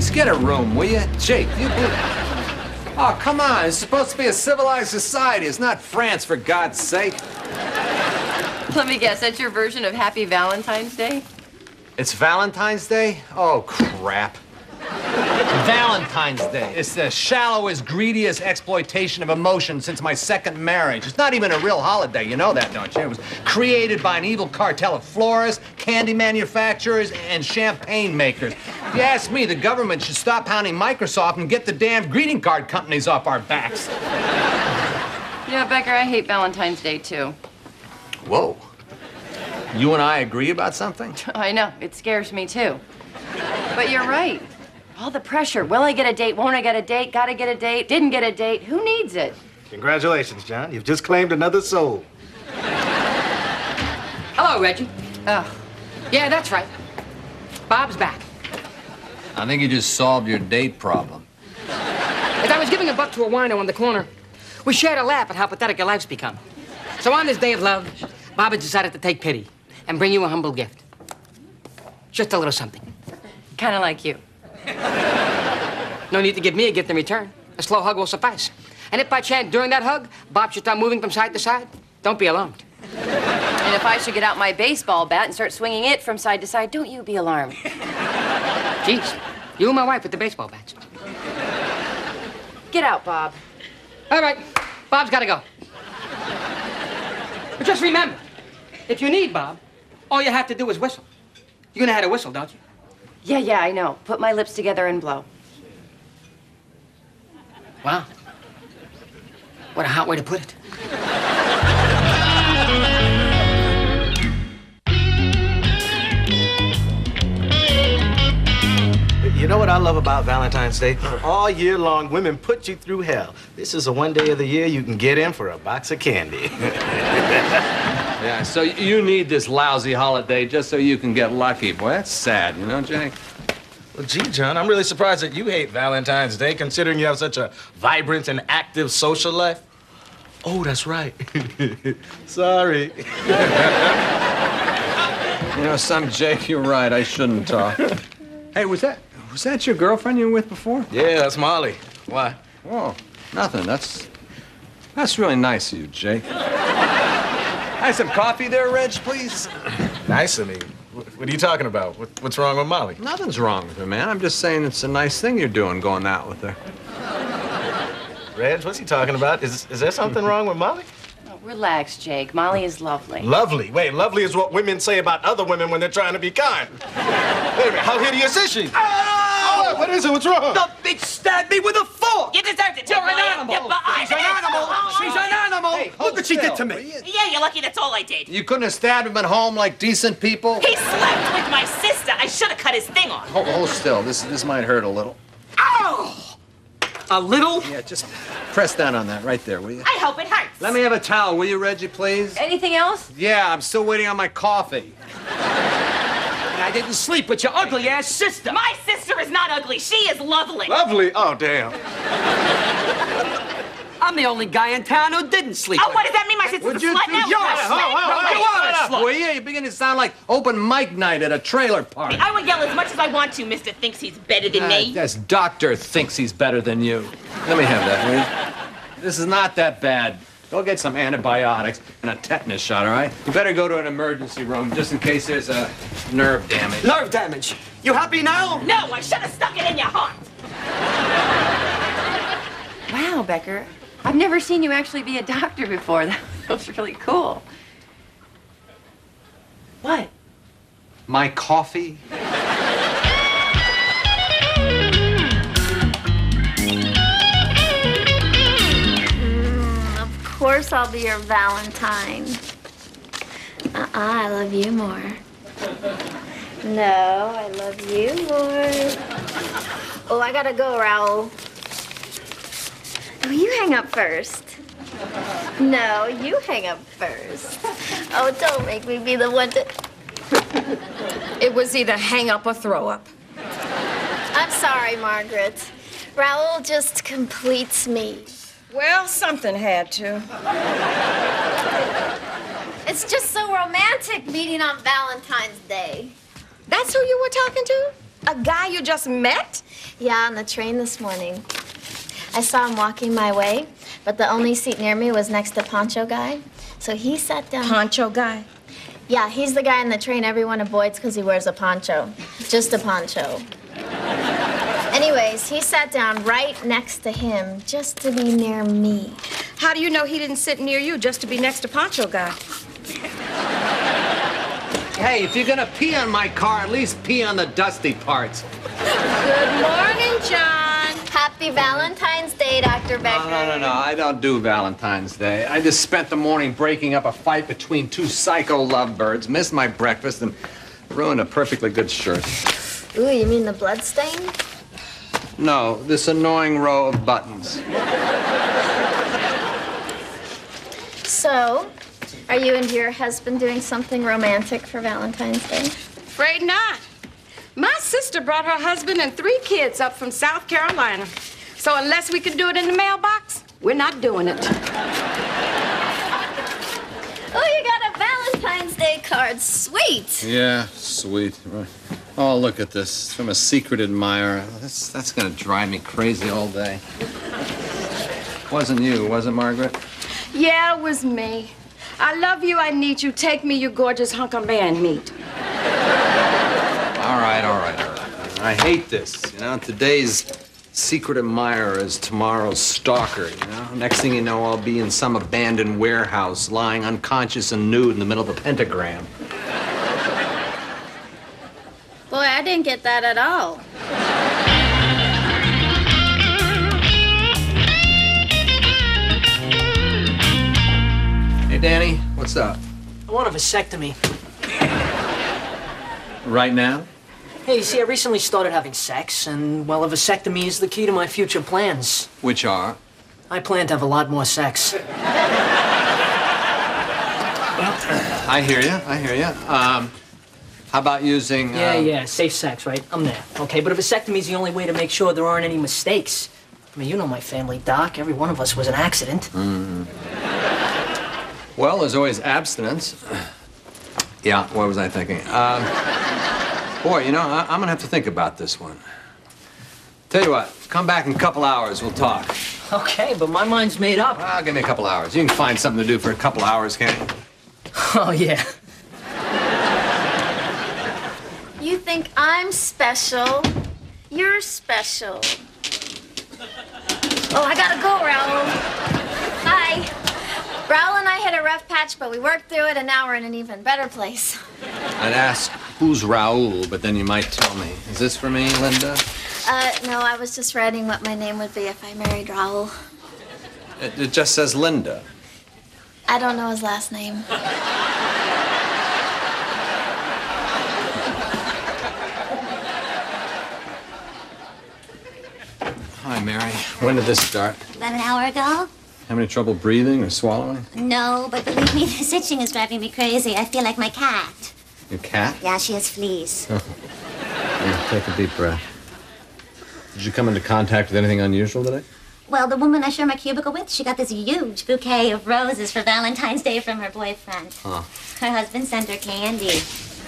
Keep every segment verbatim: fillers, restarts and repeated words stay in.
Please, get a room, will you? Jake, you believe... Oh, come on. It's supposed to be a civilized society. It's not France, for God's sake. Let me guess, that's your version of Happy Valentine's Day? It's Valentine's Day? Oh, crap. Valentine's Day. It's the shallowest, greediest exploitation of emotion since my second marriage. It's not even a real holiday. You know that, don't you? It was created by an evil cartel of florists, candy manufacturers, and champagne makers. If you ask me, the government should stop pounding Microsoft and get the damn greeting card companies off our backs. Yeah, Becker, I hate Valentine's Day, too. Whoa. You and I agree about something? I know. It scares me, too. But you're right. All the pressure. Will I get a date? Won't I get a date? Gotta get a date? Didn't get a date? Who needs it? Congratulations, John. You've just claimed another soul. Hello, Reggie. Oh. Yeah, that's right. Bob's back. I think you just solved your date problem. As I was giving a buck to a wino on the corner, we shared a laugh at how pathetic your life's become. So on this day of love, Bob has decided to take pity and bring you a humble gift. Just a little something. Kind of like you. No need to give me a gift in return. A slow hug will suffice. And if by chance during that hug, Bob should start moving from side to side, don't be alarmed. And if I should get out my baseball bat and start swinging it from side to side, don't you be alarmed. Jeez, you and my wife with the baseball bats. Get out, Bob. All right, Bob's got to go. But just remember, if you need Bob, all you have to do is whistle. You know how to whistle, don't you? Yeah, yeah, I know. Put my lips together and blow. Wow. What a hot way to put it. You know what I love about Valentine's Day? All year long, women put you through hell. This is the one day of the year you can get in for a box of candy. Yeah, so you need this lousy holiday just so you can get lucky. Boy, that's sad, you know, Jake? Well, gee, John, I'm really surprised that you hate Valentine's Day, considering you have such a vibrant and active social life. Oh, that's right. Sorry. You know, some Jake, you're right. I shouldn't talk. Hey, was that was that your girlfriend you were with before? Yeah, that's Molly. Why? Oh, nothing. That's that's really nice of you, Jake. Have some coffee there, Reg, please. Nice of me. What are you talking about? What, what's wrong with Molly? Nothing's wrong with her, man. I'm just saying it's a nice thing you're doing, going out with her. Reg, what's he talking about? Is is there something wrong with Molly? Oh, relax, Jake. Molly is lovely. Lovely? Wait, lovely is what women say about other women when they're trying to be kind. Wait a minute, how hideous is she? Oh! What, what is it? What's wrong? The bitch stabbed me with a fork! You deserved it, You're Chick-fil-A. an animal! Yeah, but I She's an did. animal! Oh, She's an animal! Hey, Look what she did to still, me! will you? Yeah, you're lucky that's all I did. You couldn't have stabbed him at home like decent people? He slept with my sister. I should have cut his thing off. Hold, hold still. This this might hurt a little. Ow! A little? Yeah, just press down on that right there, will you? I hope it hurts. Let me have a towel, will you, Reggie, please? Anything else? Yeah, I'm still waiting on my coffee. And I didn't sleep with your ugly ass sister. My sister is not ugly. She is lovely. Lovely? Oh, damn. I'm the only guy in town who didn't sleep Oh, with what does that mean? My sister's Would a you slut do- now? You're You're a a slut. slut. Oh, No, you you are are a slut. Well, yeah, you're beginning to sound like open mic night at a trailer park. I will yell as much as I want to. Mister thinks he's better than Uh, me. This doctor thinks he's better than you. Let me have that, will you? This is not that bad. Go get some antibiotics and a tetanus shot, all right? You better go to an emergency room just in case there's a nerve damage. Nerve damage. You happy now? No, I should have stuck it in your heart. Wow, Becker. I've never seen you actually be a doctor before. That was really cool. What? My coffee? Of course I'll be your Valentine. Uh-uh, I love you more. No, I love you more. Oh, I gotta go, Raoul. Oh, you hang up first. No, you hang up first. Oh, don't make me be the one to... It was either hang up or throw up. I'm sorry, Margaret. Raoul just completes me. Well, something had to. It's just so romantic meeting on Valentine's Day. That's who you were talking to? A guy you just met? Yeah, on the train this morning. I saw him walking my way, but the only seat near me was next to Poncho Guy. So he sat down. Poncho guy? Yeah, he's the guy in the train everyone avoids because he wears a poncho. Just a poncho. Anyways, he sat down right next to him just to be near me. How do you know he didn't sit near you just to be next to Poncho guy? Hey, if you're gonna pee on my car, at least pee on the dusty parts. Good morning, John. Happy Valentine's Day, Doctor Becker. No, no, no, no. I don't do Valentine's Day. I just spent the morning breaking up a fight between two psycho lovebirds, missed my breakfast, and ruined a perfectly good shirt. Ooh, you mean the blood stain? No, this annoying row of buttons. So, are you and your husband doing something romantic for Valentine's Day? Afraid not. My sister brought her husband and three kids up from South Carolina. So unless we can do it in the mailbox, we're not doing it. Oh, you got a Valentine's Day card. Sweet. Yeah, sweet. Oh, look at this. It's from a secret admirer. That's, that's gonna drive me crazy all day. Wasn't you, was it, Margaret? Yeah, it was me. I love you, I need you. Take me, you gorgeous hunk of man meat. All right, all right, all right. I hate this. You know, today's secret admirer is tomorrow's stalker, you know? Next thing you know, I'll be in some abandoned warehouse, lying unconscious and nude in the middle of a pentagram. Boy, I didn't get that at all. Hey, Danny, what's up? I want a vasectomy. Right now? Hey, you see, I recently started having sex, and, well, a vasectomy is the key to my future plans. Which are? I plan to have a lot more sex. I hear you, I hear you. Um, how about using... Yeah, uh, yeah, safe sex, right? I'm there. Okay, but a vasectomy is the only way to make sure there aren't any mistakes. I mean, you know my family, Doc. Every one of us was an accident. Mm. Well, there's always abstinence. Yeah, what was I thinking? Um, boy, you know, I, I'm gonna have to think about this one. Tell you what, come back in a couple hours, we'll talk. Okay, but my mind's made up. Well, give me a couple hours. You can find something to do for a couple hours, can't you? Oh, yeah. You think I'm special? You're special. Oh, I gotta go, Raoul. Hi. Raoul and I hit a rough patch, but we worked through it, and now we're in an even better place. I'd ask, who's Raoul, but then you might tell me. Is this for me, Linda? Uh, no, I was just writing what my name would be if I married Raoul. It, it just says Linda. I don't know his last name. Hi, Mary. When did this start? About an hour ago? Having any trouble breathing or swallowing? No, but believe me, this itching is driving me crazy. I feel like my cat. Your cat? Yeah, she has fleas. Yeah, take a deep breath. Did you come into contact with anything unusual today? Well, the woman I share my cubicle with, she got this huge bouquet of roses for Valentine's Day from her boyfriend. Huh. Her husband sent her candy.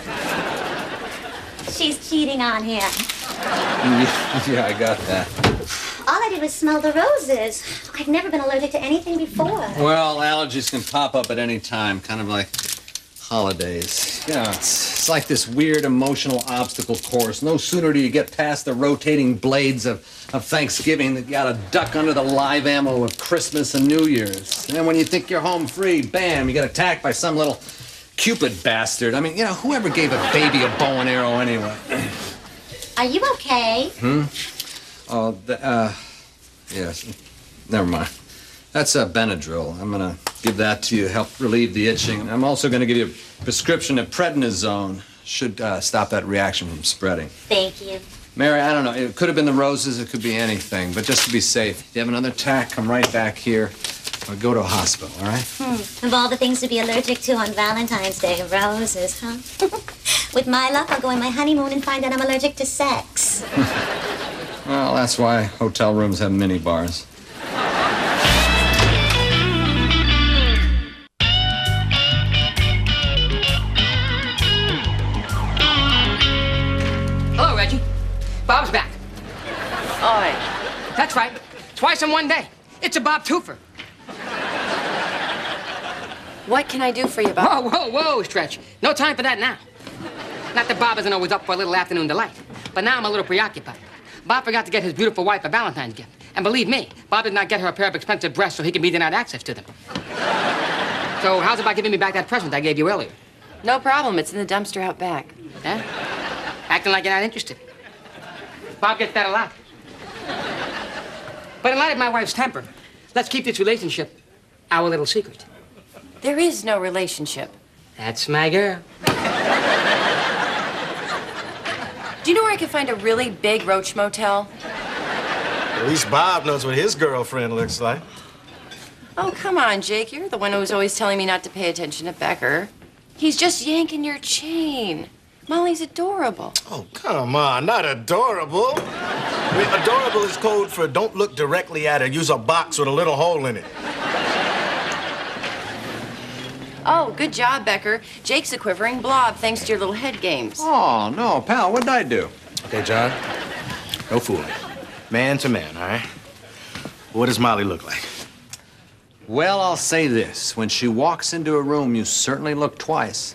She's cheating on him. Yeah, I got that. All I did was smell the roses. I've never been allergic to anything before. Well, allergies can pop up at any time, kind of like holidays. You know, it's, it's like this weird emotional obstacle course. No sooner do you get past the rotating blades of, of Thanksgiving that you gotta duck under the live ammo of Christmas and New Year's. And then when you think you're home free, bam, you get attacked by some little Cupid bastard. I mean, you know, whoever gave a baby a bow and arrow anyway? Are you okay? Hmm? Oh, the, uh, yes. Never mind. That's uh, Benadryl. I'm gonna give that to you to help relieve the itching. I'm also gonna give you a prescription of prednisone. Should uh, stop that reaction from spreading. Thank you. Mary, I don't know. It could have been the roses. It could be anything. But just to be safe, if you have another attack, come right back here or go to a hospital, all right? Hmm. Of all the things to be allergic to on Valentine's Day, roses, huh? With my luck, I'll go on my honeymoon and find out I'm allergic to sex. Well, that's why hotel rooms have mini bars. Hello, Reggie. Twice in one day. It's a Bob Twofer. What can I do for you, Bob? Whoa, whoa, whoa, Stretch. No time for that now. Not that Bob isn't always up for a little afternoon delight, but now I'm a little preoccupied. Bob forgot to get his beautiful wife a Valentine's gift. And believe me, Bob did not get her a pair of expensive breasts so he can be denied access to them. So how's about giving me back that present I gave you earlier? No problem. It's in the dumpster out back. Yeah? Acting like you're not interested. Bob gets that a lot. But in light of my wife's temper, let's keep this relationship our little secret. There is no relationship. That's my girl. Do you know where I can find a really big roach motel? At least Bob knows what his girlfriend looks like. Oh, come on, Jake. You're the one who was always telling me not to pay attention to Becker. He's just yanking your chain. Molly's adorable. Oh, come on. Not adorable. I mean, adorable is code for don't look directly at her. Use a box with a little hole in it. Oh, good job, Becker. Jake's a quivering blob thanks to your little head games. Oh, no, pal. What'd I do? Okay, John. No fooling. Man to man, all right? What does Molly look like? Well, I'll say this. When she walks into a room, you certainly look twice.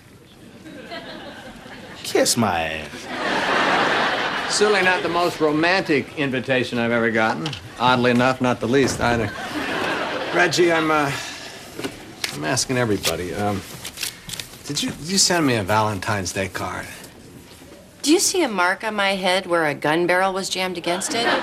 Kiss my ass. Certainly not the most romantic invitation I've ever gotten. Oddly enough, not the least either. Reggie, I'm, uh, I'm asking everybody, um, did you, did you send me a Valentine's Day card? Do you see a mark on my head where a gun barrel was jammed against it?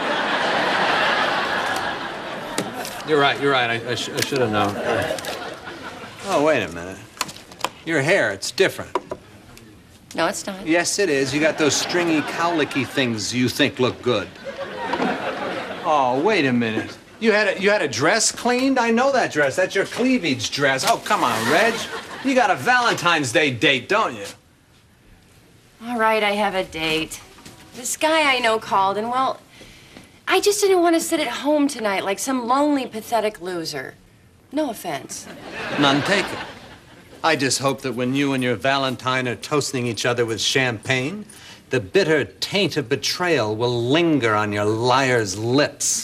You're right, you're right. I, I, sh I should have known. Oh, wait a minute. Your hair, it's different. No, it's not. Yes, it is. You got those stringy, cowlicky things you think look good. Oh, wait a minute. You had a, you had a dress cleaned? I know that dress. That's your cleavage dress. Oh, come on, Reg. You got a Valentine's Day date, don't you? All right, I have a date. This guy I know called, and well, I just didn't want to sit at home tonight like some lonely, pathetic loser. No offense. None taken. I just hope that when you and your Valentine are toasting each other with champagne, the bitter taint of betrayal will linger on your liar's lips.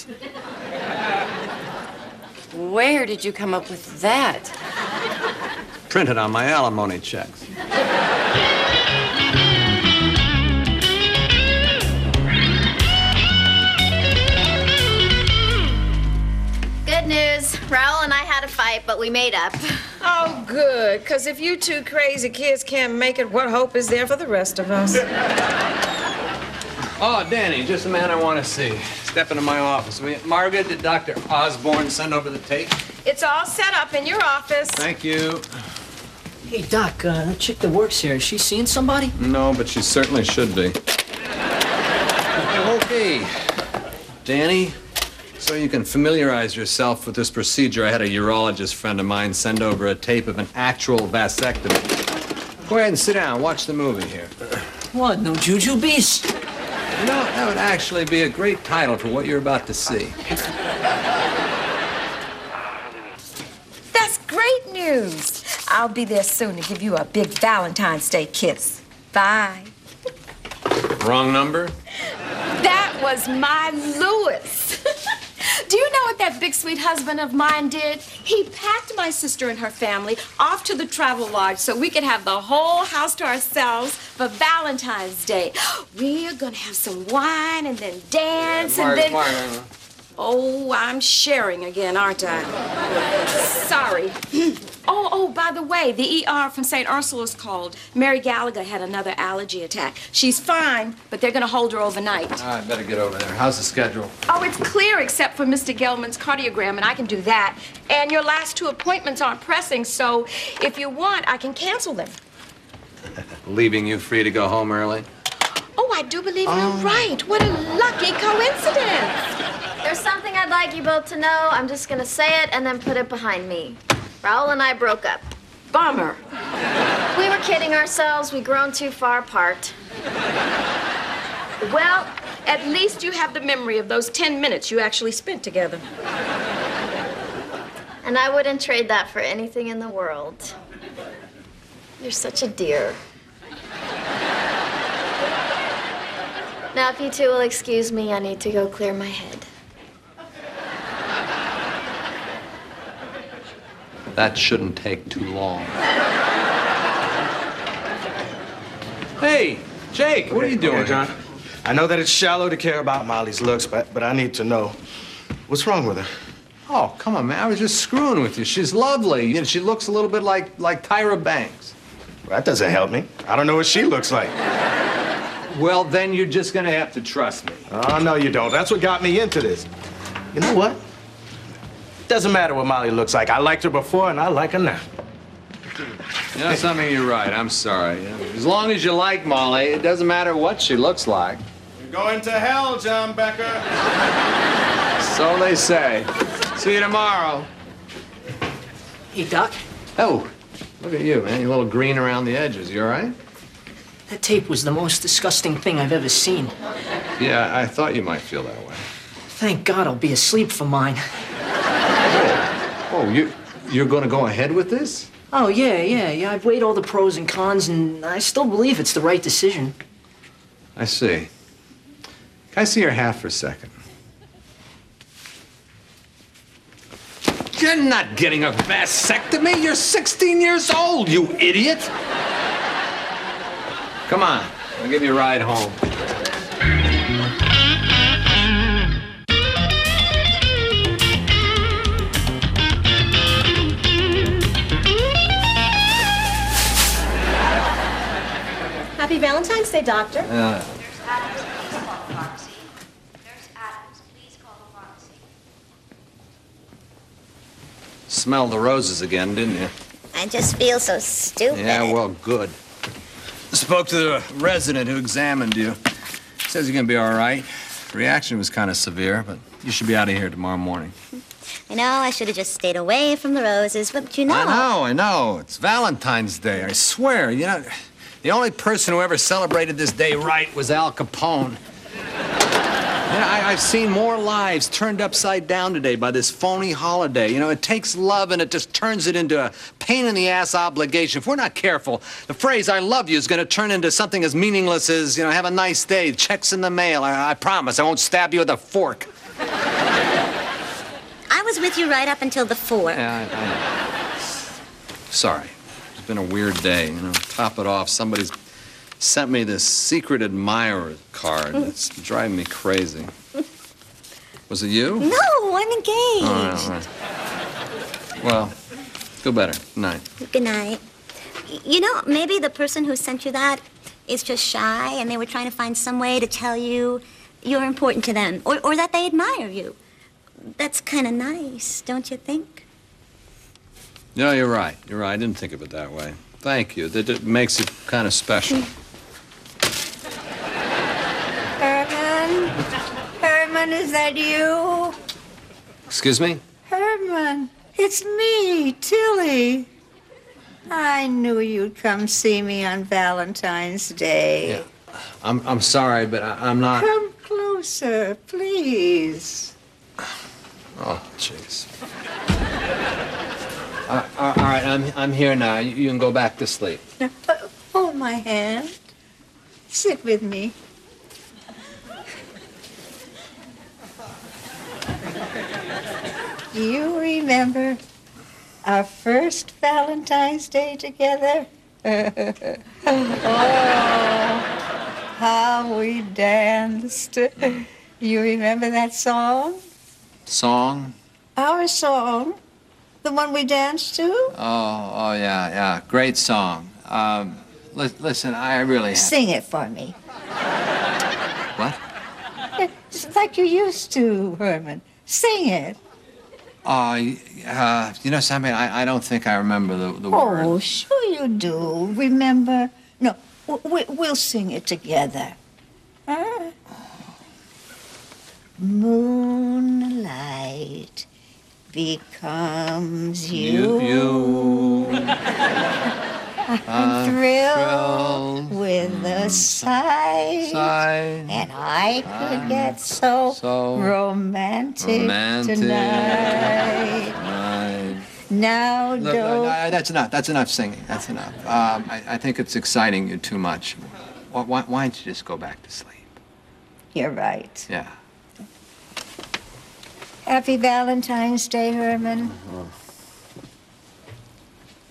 Where did you come up with that? Printed on my alimony checks. Good news. Raul and I had a fight, but we made up. Oh, good. Because if you two crazy kids can't make it, what hope is there for the rest of us? Oh, Danny, just the man I want to see. Step into my office. Margaret, did Doctor Osborne send over the tape? It's all set up in your office. Thank you. Hey, Doc, uh, that chick that works here, is she seeing somebody? No, but she certainly should be. Okay. Danny, so you can familiarize yourself with this procedure, I had a urologist friend of mine send over a tape of an actual vasectomy. Go ahead and sit down. Watch the movie here. What, no Juju Beast? You know, that would actually be a great title for what you're about to see. That's great news. I'll be there soon to give you a big Valentine's Day kiss. Bye. Wrong number? That was my Louis. Do you know what that big sweet husband of mine did? He packed my sister and her family off to the travel lodge so we could have the whole house to ourselves for Valentine's Day. We're gonna have some wine and then dance Yeah, Mark, and then... Mark. Oh, I'm sharing again, aren't I? Sorry. Oh, oh, by the way, the E R from Saint Ursula's called. Mary Gallagher had another allergy attack. She's fine, but they're gonna hold her overnight. All right, better get over there. How's the schedule? Oh, it's clear except for Mister Gelman's cardiogram, and I can do that. And your last two appointments aren't pressing, so if you want, I can cancel them. Leaving you free to go home early? Oh, I do believe you're right. What a lucky coincidence. There's something I'd like you both to know. I'm just gonna say it and then put it behind me. Raul and I broke up. Bummer. We were kidding ourselves. We'd grown too far apart. Well, at least you have the memory of those ten minutes you actually spent together. And I wouldn't trade that for anything in the world. You're such a dear. Now, if you two will excuse me, I need to go clear my head. That shouldn't take too long. Hey, Jake, what are you doing? Okay, John. I know that it's shallow to care about Molly's looks, but, but I need to know. What's wrong with her? Oh, come on, man. I was just screwing with you. She's lovely. You know, she looks a little bit like, like Tyra Banks. Well, that doesn't help me. I don't know what she looks like. Well, then you're just gonna have to trust me. Oh, no, you don't. That's what got me into this. You know what? Doesn't matter what Molly looks like. I liked her before, and I like her now. You know something, you're right. I'm sorry. As long as you like Molly, it doesn't matter what she looks like. You're going to hell, John Becker. So they say. See you tomorrow. Hey, Doc, Oh, look at you, man. You're a little green around the edges. You all right? that tape was the most disgusting thing I've ever seen. Yeah, I thought you might feel that way. Thank God I'll be asleep for mine. Oh, you, you're gonna go ahead with this? Oh, yeah, yeah, yeah. I've weighed all the pros and cons, and I still believe it's the right decision. I see. Can I see your hat for a second? You're not getting a vasectomy. You're sixteen years old, you idiot. Come on, I'll give you a ride home. Happy Valentine's Day, Doctor. Uh, smelled the roses again, didn't you? I just feel so stupid. Yeah, well, good. Spoke to the resident who examined you. Says you're gonna be all right. Reaction was kind of severe, but you should be out of here tomorrow morning. I know I should have just stayed away from the roses, but you know. I know, I know. It's Valentine's Day. I swear, you know, the only person who ever celebrated this day right was Al Capone. You know, I, I've seen more lives turned upside down today by this phony holiday. You know, it takes love and it just turns it into a pain-in-the-ass obligation. If we're not careful, the phrase "I love you" is going to turn into something as meaningless as, you know, "Have a nice day, checks in the mail." I, I promise I won't stab you with a fork. I was with you right up until the four. Yeah, I, I know. Sorry. It's been a weird day, you know. Top it off, somebody's sent me this secret admirer card. It's driving me crazy. Was it you? No, I'm engaged. All right, all right. Well, feel better. Good night. Good night. Y- You know, maybe the person who sent you that is just shy and they were trying to find some way to tell you you're important to them or, or that they admire you. That's kind of nice, don't you think? No, you're right. You're right. I didn't think of it that way. Thank you. That it makes it kind of special. Herman? Herman, is that you? Excuse me? Herman, it's me, Tilly. I knew you'd come see me on Valentine's Day. Yeah. I'm, I'm sorry, but I, I'm not... Come closer, please. Oh, jeez. Uh, all right, I'm, I'm here now. You, you can go back to sleep. Now, uh, hold my hand. Sit with me. Do you remember our first Valentine's Day together? Oh, how we danced. You remember that song? Song? Our song? The one we danced to? Oh, oh, yeah, yeah. Great song. Um, li- listen, I really have... Sing it for me. What? It's like you used to, Herman. Sing it. Oh, y- uh, you know something? I, I don't think I remember the, the Oh, words. sure you do. Remember? No, w- we- we'll sing it together. Huh? Moonlight becomes you. You, you. I'm thrilled with the sight. Sight. And I could get so, so romantic, romantic tonight. Right. Now Look, don't... uh, uh, that's enough. That's enough singing. That's enough. Um, I, I think it's exciting you too much. Why, why, why don't you just go back to sleep? You're right. Yeah. Happy Valentine's Day, Herman.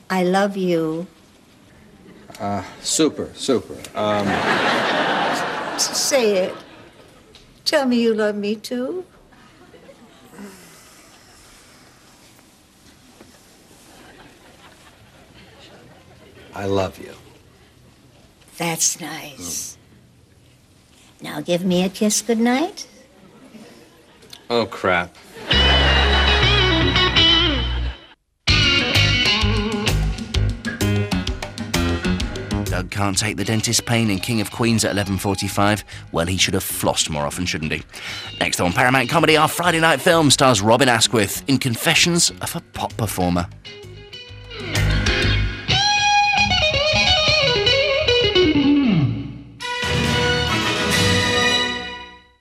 I love you. Uh, super, super. Um, S- Say it. Tell me you love me too. I love you. That's nice. Now give me a kiss goodnight. Oh, crap. Doug can't take the dentist pain in King of Queens at eleven forty-five. Well, he should have flossed more often, shouldn't he? Next on Paramount Comedy, our Friday night film stars Robin Asquith in Confessions of a Pop Performer.